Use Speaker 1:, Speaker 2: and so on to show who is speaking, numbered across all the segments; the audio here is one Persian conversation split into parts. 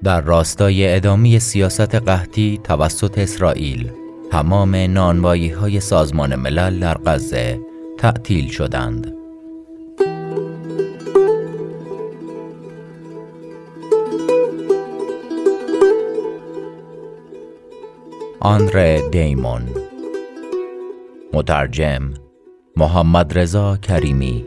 Speaker 1: در راستای ادامه سیاست قحطی توسط اسرائیل، تمام نانوایی‌های سازمان ملل در غزه تعطیل شدند. آندره دیمون. مترجم محمد رضا کریمی.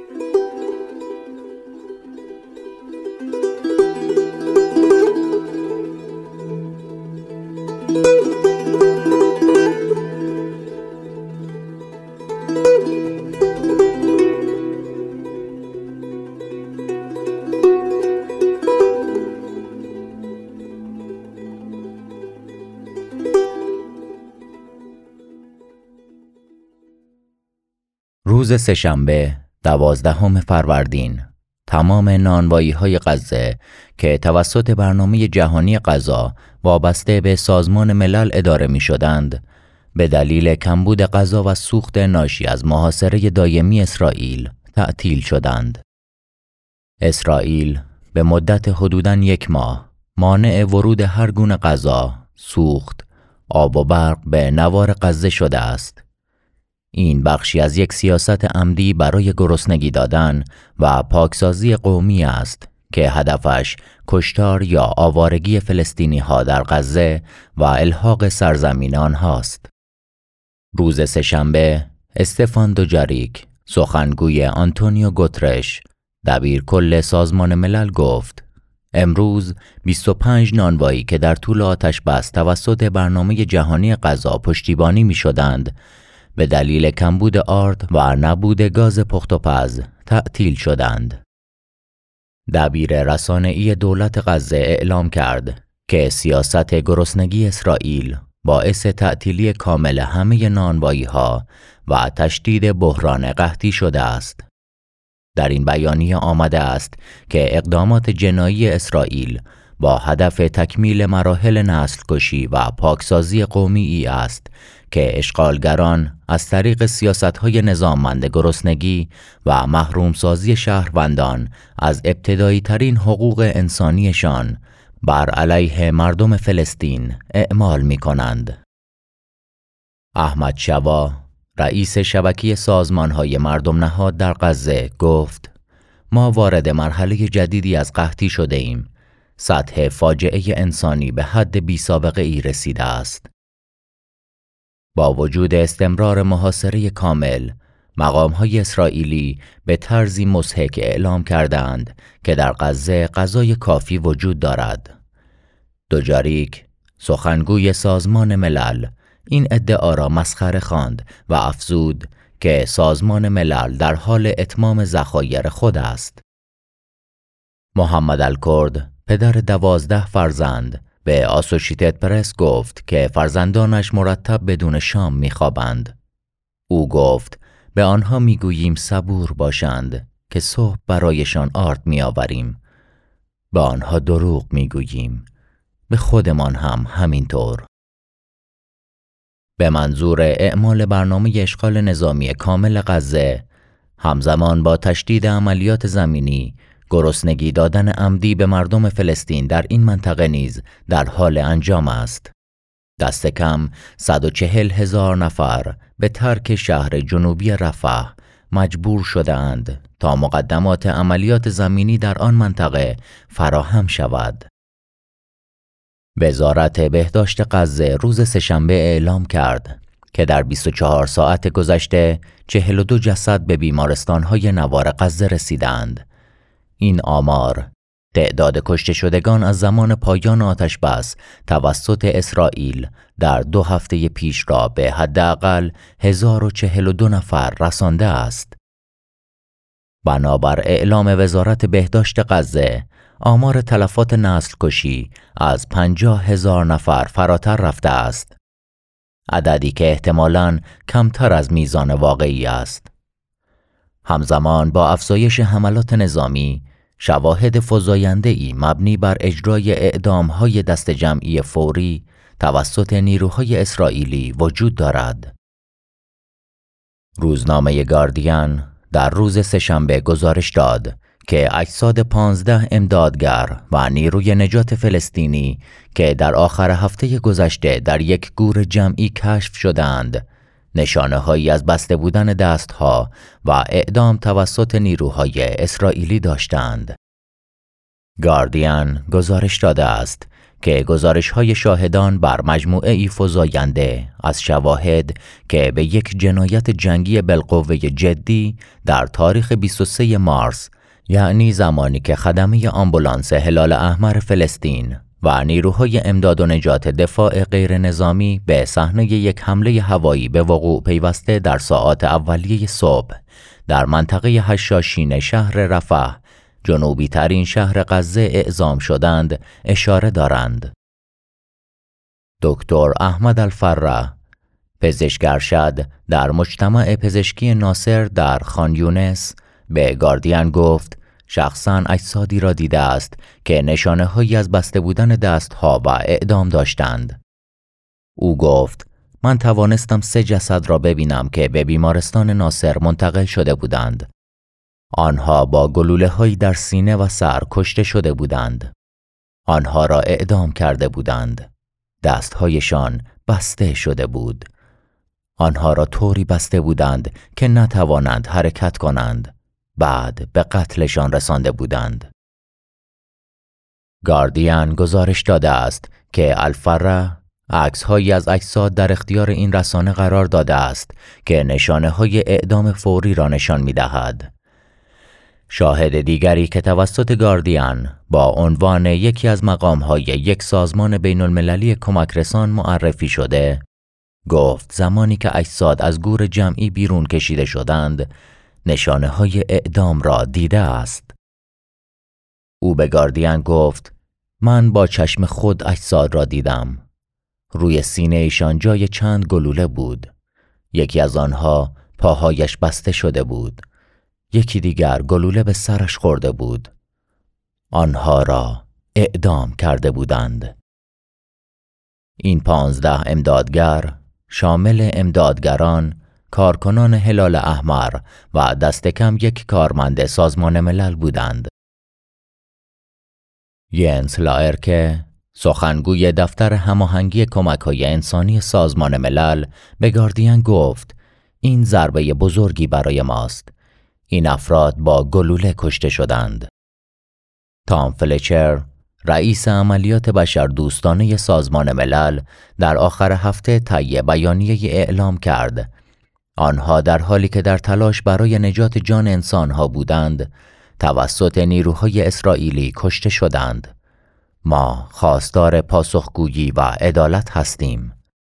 Speaker 1: روز سه‌شنبه 12 فروردین، تمام نانوایی‌های غزه که توسط برنامه جهانی غذا وابسته به سازمان ملل اداره می‌شدند، به دلیل کمبود غذا و سوخت ناشی از محاصره دائمی اسرائیل تعطیل شدند. اسرائیل به مدت حدوداً 1 ماه مانع ورود هر گونه غذا، سوخت، آب و برق به نوار غزه شده است. این بخشی از یک سیاست عمدی برای گرسنگی دادن و پاکسازی قومی است که هدفش کشتار یا آوارگی فلسطینی ها در غزه و الحاق سرزمین آنهاست. روز سه‌شنبه، استفان دوجاریک، سخنگوی آنتونیو گوترش، دبیرکل سازمان ملل گفت: امروز 25 نانوایی که در طول آتش‌بس توسط برنامه جهانی غذا پشتیبانی می‌شدند، به دلیل کمبود آرد و نبود گاز پخت و پز تعطیل شدند. دبیر رسانه‌ای دولت غزه اعلام کرد که سیاست گرسنگی اسرائیل باعث تعطیلی کامل همه نانوایی‌ها و تشدید بحران قحطی شده است. در این بیانیه آمده است که اقدامات جنایی اسرائیل با هدف تکمیل مراحل نسل‌کشی و پاکسازی قومی است که اشغالگران از طریق سیاست‌های نظاممند گرسنگی و محرومسازی شهروندان از ابتدایی ترین حقوق انسانیشان بر علیه مردم فلسطین اعمال می‌کنند. احمد شوا، رئیس شبکه سازمان‌های مردم نهاد در غزه، گفت: ما وارد مرحله جدیدی از قحطی شده ایم. سطح فاجعه انسانی به حد بی‌سابقه‌ای رسیده است. با وجود استمرار محاصره کامل، مقام‌های اسرائیلی به طرزی مضحک اعلام کردند که در غزه غذای کافی وجود دارد. دوجاریک، سخنگوی سازمان ملل، این ادعا را مسخره خواند و افزود که سازمان ملل در حال اتمام ذخایر خود است. محمد الکرد، پدر 12 فرزند، به آسوشیتد پرس گفت که فرزندانش مرتب بدون شام می‌خوابند. او گفت: به آنها می‌گوییم صبور باشند که صبح برایشان آرد می‌آوریم. به آنها دروغ می‌گوییم. به خودمان هم همینطور. به منظور اعمال برنامه اشغال نظامی کامل غزه، همزمان با تشدید عملیات زمینی، گرسنگی دادن عمدی به مردم فلسطین در این منطقه نیز در حال انجام است. دست کم 140,000 نفر به ترک شهر جنوبی رفح مجبور شده اند تا مقدمات عملیات زمینی در آن منطقه فراهم شود. وزارت بهداشت غزه روز سه‌شنبه اعلام کرد که در 24 ساعت گذشته 42 جسد به بیمارستان‌های نوار غزه رسیدند. این آمار تعداد کشته شدگان از زمان پایان آتش‌بس توسط اسرائیل در 2 هفته پیش را به حداقل 1042 نفر رسانده است. بنابر اعلام وزارت بهداشت غزه، آمار تلفات نسل کشی از 50,000 نفر فراتر رفته است. عددی که احتمالاً کمتر از میزان واقعی است. همزمان با افزایش حملات نظامی، شواهد فزاینده‌ای مبنی بر اجرای اعدام‌های دست جمعی فوری توسط نیروهای اسرائیلی وجود دارد. روزنامه گاردین در روز سه‌شنبه گزارش داد که اجساد 15 امدادگر و نیروی نجات فلسطینی که در آخر هفته گذشته در یک گور جمعی کشف شدند، نشانه هایی از بسته بودن دستها و اعدام توسط نیروهای اسرائیلی داشتند. گاردین گزارش داده است که گزارش‌های شاهدان بر مجموعه‌ای فزاینده از شواهد که به یک جنایت جنگی بالقوه جدی در تاریخ 23 مارس، یعنی زمانی که خدمه آمبولانس هلال احمر فلسطین و نیروهای امداد و نجات دفاع غیر نظامی به صحنه یک حمله هوایی به وقوع پیوسته در ساعات اولیه صبح در منطقه حشاشین شهر رفح، جنوبی ترین شهر غزه اعزام شدند، اشاره دارند. دکتر احمد الفره، پزشک ارشد در مجتمع پزشکی ناصر در خان یونس، به گاردین گفت شخصاً اجسادی را دیده است که نشانه هایی از بسته بودن دستها و اعدام داشتند. او گفت من توانستم 3 جسد را ببینم که به بیمارستان ناصر منتقل شده بودند. آنها با گلوله‌هایی در سینه و سر کشته شده بودند. آنها را اعدام کرده بودند. دستهایشان بسته شده بود. آنها را طوری بسته بودند که نتوانند حرکت کنند. بعد به قتلشان رسانده بودند. گاردین گزارش داده است که الفره عکس‌هایی از اجساد در اختیار این رسانه قرار داده است که نشانه‌های اعدام فوری را نشان می‌دهد. شاهد دیگری که توسط گاردین با عنوان یکی از مقام‌های یک سازمان بین‌المللی کمک رسان معرفی شده، گفت زمانی که اجساد از گور جمعی بیرون کشیده شدند، نشانه‌های اعدام را دیده است. او به گاردین گفت من با چشم خود اجساد را دیدم. روی سینه ایشان جای چند گلوله بود. یکی از آنها پاهایش بسته شده بود. یکی دیگر گلوله به سرش خورده بود. آنها را اعدام کرده بودند. این 15 امدادگر شامل امدادگران، کارکنان هلال احمر و دست کم یک کارمند سازمان ملل بودند. ینس لائرکه، سخنگوی دفتر هماهنگی کمک‌های انسانی سازمان ملل، به گاردین گفت این ضربه بزرگی برای ماست. این افراد با گلوله کشته شدند. تام فلچر، رئیس عملیات بشردوستانه سازمان ملل، در آخر هفته طی بیانیه اعلام کرد آنها در حالی که در تلاش برای نجات جان انسانها بودند، توسط نیروهای اسرائیلی کشته شدند. ما خواستار پاسخگویی و عدالت هستیم.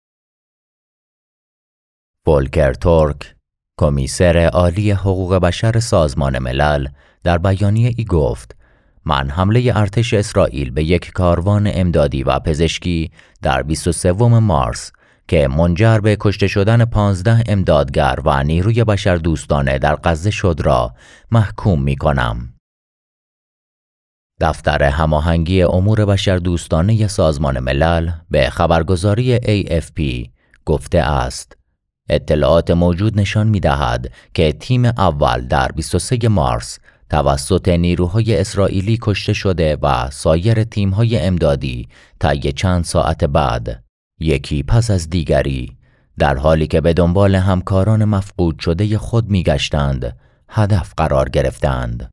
Speaker 1: فولکر تورک، کمیسر عالی حقوق بشر سازمان ملل، در بیانیه ای گفت من حمله ارتش اسرائیل به یک کاروان امدادی و پزشکی در 23 مارس که منجر به کشته شدن 15 امدادگر و نیروی بشردوستانه در غزه شد را محکوم می کنم. دفتر هماهنگی امور بشردوستانه سازمان ملل به خبرگزاری AFP گفته است اطلاعات موجود نشان می دهد که تیم اول در 23 مارس توسط نیروهای اسرائیلی کشته شده و سایر تیم‌های امدادی طی چند ساعت بعد یکی پس از دیگری در حالی که به دنبال همکاران مفقود شده خود می‌گشتند هدف قرار گرفتند.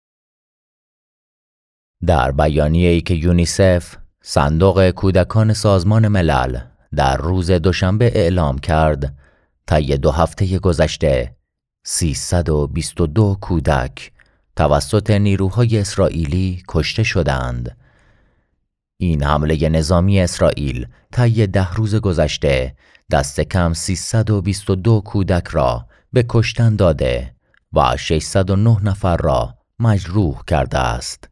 Speaker 1: در بیانیه‌ای که یونیسف، صندوق کودکان سازمان ملل، در روز دوشنبه اعلام کرد، طی 2 هفته گذشته 322 کودک توسط نیروهای اسرائیلی کشته شدند. این حمله نظامی اسرائیل طی 10 روز گذشته دست کم 322 کودک را به کشتن داده و 609 نفر را مجروح کرده است.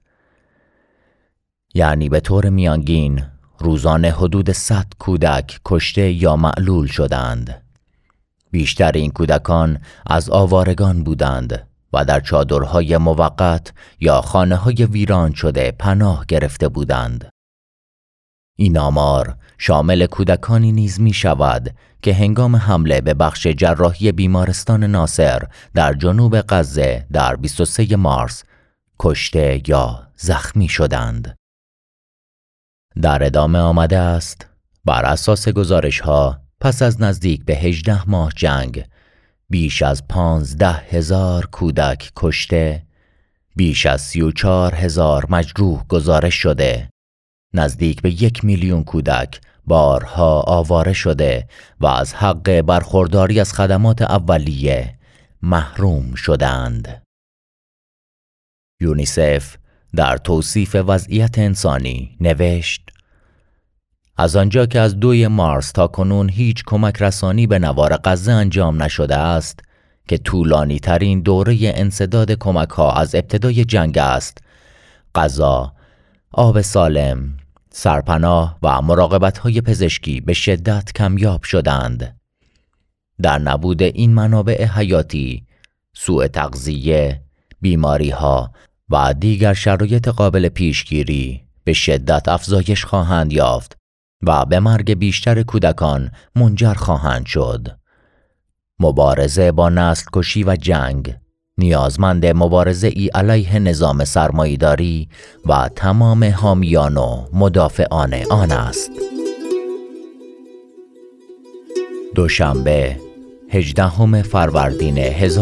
Speaker 1: یعنی به طور میانگین روزانه حدود 100 کودک کشته یا معلول شدند. بیشتر این کودکان از آوارگان بودند و در چادرهای موقت یا خانه‌های ویران شده پناه گرفته بودند. این آمار شامل کودکانی نیز می شود که هنگام حمله به بخش جراحی بیمارستان ناصر در جنوب غزه در 23 مارس کشته یا زخمی شدند. در ادامه آمده است بر اساس گزارش‌ها پس از نزدیک به 18 ماه جنگ بیش از 15,000 کودک کشته، بیش از 34,000 مجروح گزارش شده، نزدیک به 1,000,000 کودک بارها آواره شده و از حق برخورداری از خدمات اولیه محروم شدند. یونیسف در توصیف وضعیت انسانی نوشت: از آنجا که از 2 مارس تا کنون هیچ کمک رسانی به نوار غزه انجام نشده است که طولانی ترین دوره انسداد کمک ها از ابتدای جنگ است، غذا، آب سالم، سرپناه و مراقبت های پزشکی به شدت کمیاب شدند. در نبود این منابع حیاتی، سوء تغذیه، بیماری ها و دیگر شرایط قابل پیشگیری به شدت افزایش خواهند یافت و به مرگ بیشتر کودکان منجر خواهند شد. مبارزه با نسل کشی و جنگ نیازمند مبارزه ای علیه نظام سرمایه‌داری و تمام حامیان و مدافعان آن است. دوشنبه 18 فروردین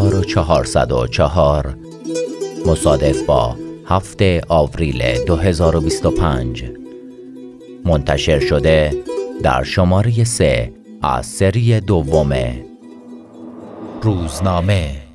Speaker 1: 1404 مصادف با 7 آوریل 2025 منتشر شده در شماره 3 از سری دوم روزنامه